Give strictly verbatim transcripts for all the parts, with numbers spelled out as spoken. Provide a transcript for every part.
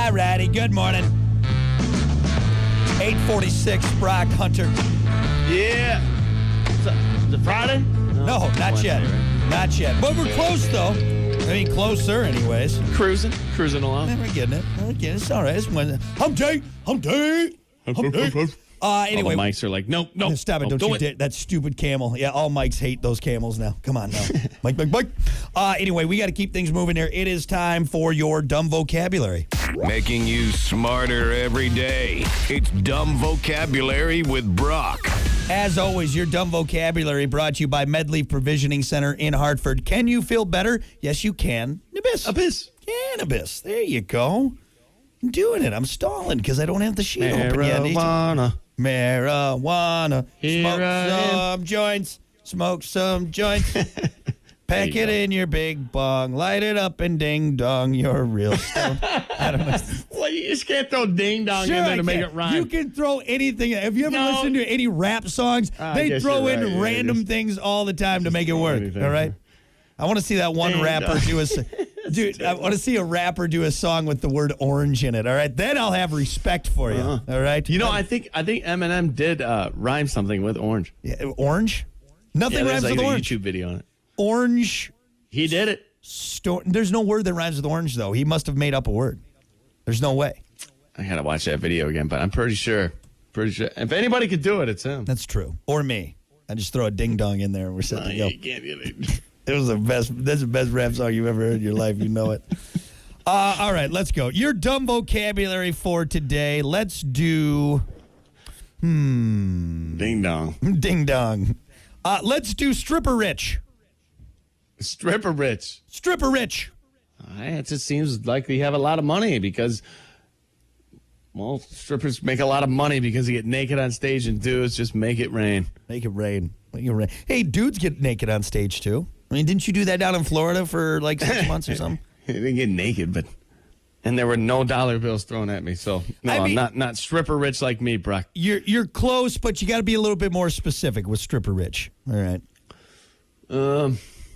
All righty, good morning. eight forty-six, Brock Hunter. Yeah. Is it, is it Friday? No, no not Wednesday, yet. Right? Not yet. But we're close, though. I mean, closer, anyways. Cruising. Cruising along. Yeah, we're getting it. We're getting it. It's all right. It's Wednesday. Hump day. Hump day. Hump day. Uh, anyway. All the mics are like, nope, nope. Stop it. Don't, Don't you do dare. That stupid camel. Yeah, all mics hate those camels now. Come on now. Mike, Mike, Mike. Uh, anyway, we got to keep things moving here. It is time for your dumb vocabulary. Making you smarter every day. It's Dumb Vocabulary with Brock. As always, your dumb vocabulary brought to you by MedLeaf Provisioning Center in Hartford. Can you feel better? Yes, you can. Cannabis. Abyss. Cannabis. There you go. I'm doing it. I'm stalling because I don't have the sheet open yet. Marijuana. Marijuana. Here Smoke I some joints. Smoke some joints. Pack you it go. in your big bong. Light it up and ding dong. You're real stone. I don't know. Well, you just can't throw ding dong Sure, in there I to make can. it rhyme. You can throw anything. Have you ever No. listened to any rap songs? I they guess throw you're in right, yeah, random just- things all the time to make it throw work. anything. All right. I want to see that one Ding rapper dong. do a. s- Dude, I want to see a rapper do a song with the word orange in it. All right, then I'll have respect for you. Uh-huh. All right. You know, I think I think Eminem did uh, rhyme something with orange. Yeah, orange. Nothing Yeah, there's rhymes like with a orange. YouTube video on it. Orange. He did it. Sto- There's no word that rhymes with orange though. He must have made up a word. There's no way. I gotta watch that video again, but I'm pretty sure. Pretty sure. If anybody could do it, it's him. That's true. Or me. I just throw a ding dong in there and we're set Uh, to go. you can't get it. It was the best. That's the best rap song you've ever heard in your life. You know it. Uh, all right, let's go. Your dumb vocabulary for today. Let's do Ding dong. ding dong. Uh, let's do stripper rich. Stripper rich. Stripper rich. Uh, It just seems like they have a lot of money because, well, strippers make a lot of money because they get naked on stage and dudes just make it rain. Make it rain. Make it rain. Hey, dudes get naked on stage too. I mean, didn't you do that down in Florida for like six months or something? They didn't get naked, but and there were no dollar bills thrown at me. So no, I I'm mean- not not stripper rich like me, Brock. You're you're close, but you got to be a little bit more specific with stripper rich. All right. Um,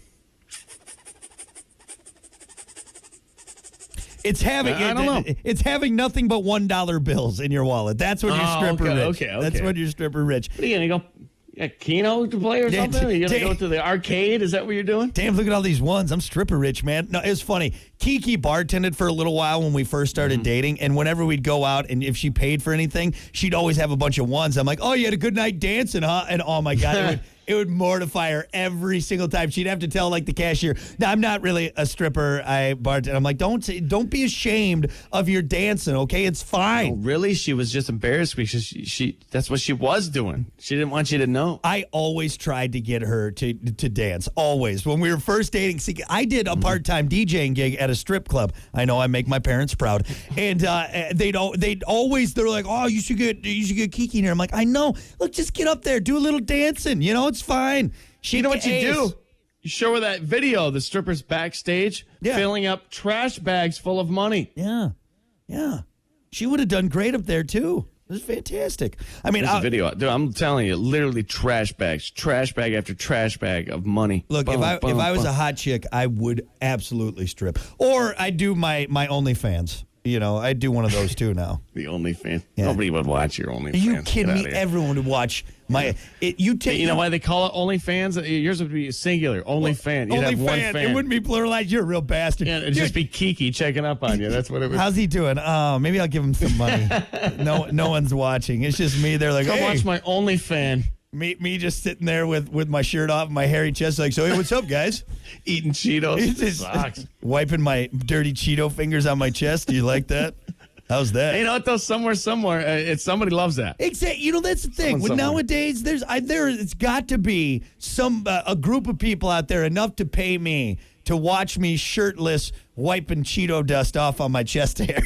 It's having I- I don't know. It's having nothing but one dollar bills in your wallet. That's when you're Oh, stripper okay, rich. okay, okay. That's when you're stripper rich. what are you gonna go? A Keno to play or Yeah, something? Are you gonna damn. go to the arcade? Is that what you're doing? Damn, look at all these ones. I'm stripper rich, man. No, it was funny. Kiki bartended for a little while when we first started Mm-hmm. dating, and whenever we'd go out and if she paid for anything, she'd always have a bunch of ones. I'm like, oh, you had a good night dancing, huh? And oh my God, it would, it would mortify her every single time. She'd have to tell like the cashier, no, I'm not really a stripper. I bartend. I'm like, don't say- don't be ashamed of your dancing, okay? It's fine. Oh, really? She was just embarrassed because she, she that's what she was doing. She didn't want you to know. I always tried to get her to to dance. Always. When we were first dating, see, I did a part-time DJing gig at a strip club. I know I make my parents proud. And uh, they'd al- they'd always they're like, "Oh, you should get you should get Kiki in here." I'm like, "I know. Look, just get up there, do a little dancing. You know, it's fine." She You know what you do? You show her that video, the strippers backstage Yeah. filling up trash bags full of money. Yeah. Yeah. She would have done great up there too. It was fantastic. I mean, There's I, a video. Dude, I'm telling you, literally trash bags, trash bag after trash bag of money. Look, Boom, if I boom, if I was boom. a hot chick, I would absolutely strip. Or I do my my OnlyFans. You know, I do one of those too now. The OnlyFans. Yeah. Nobody would watch your OnlyFans. Are you Get kidding outta me? here. Everyone would watch my. It, you take. You know why they call it OnlyFans? Yours would be singular. OnlyFan. You'd Only have one fan. fan. It wouldn't be pluralized. You're a real bastard. Yeah, it'd Dude, just be Kiki checking up on you. That's what it would. how's he doing? Oh, maybe I'll give him some money. no, no one's watching. It's just me. They're like, Come hey, watch my OnlyFan. me, me just sitting there with, with my shirt off, my hairy chest, like, so hey, what's up, guys? Eating Cheetos. It's just- Sucks. wiping my dirty Cheeto fingers on my chest. Do you like that? How's that? Hey, you know what though? Somewhere, somewhere, uh, it's somebody loves that. Exactly. You know, that's the thing. Someone With somewhere. nowadays, there's I, there. It's got to be some uh, a group of people out there enough to pay me to watch me shirtless wiping Cheeto dust off on my chest hair.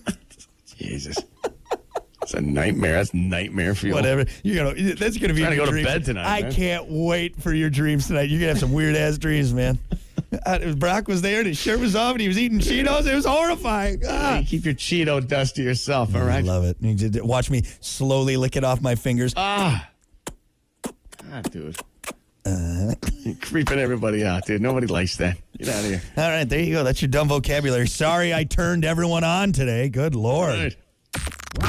Jesus, it's a nightmare. That's a nightmare for you. Whatever. You're gonna. That's gonna be Trying to your go to dreams. bed tonight, I man. can't wait for your dreams tonight. You're gonna have some weird ass dreams, man. Uh, Brock was there and his shirt was off and he was eating Cheetos. It was horrifying. Ah. You keep your Cheeto dust to yourself, all I right? love it. You just watch me slowly lick it off my fingers. Ah, ah, dude. Creeping everybody out, dude. Nobody likes that. Get out of here. All right, there you go. That's your dumb vocabulary. Sorry I turned everyone on today. Good Lord. All right.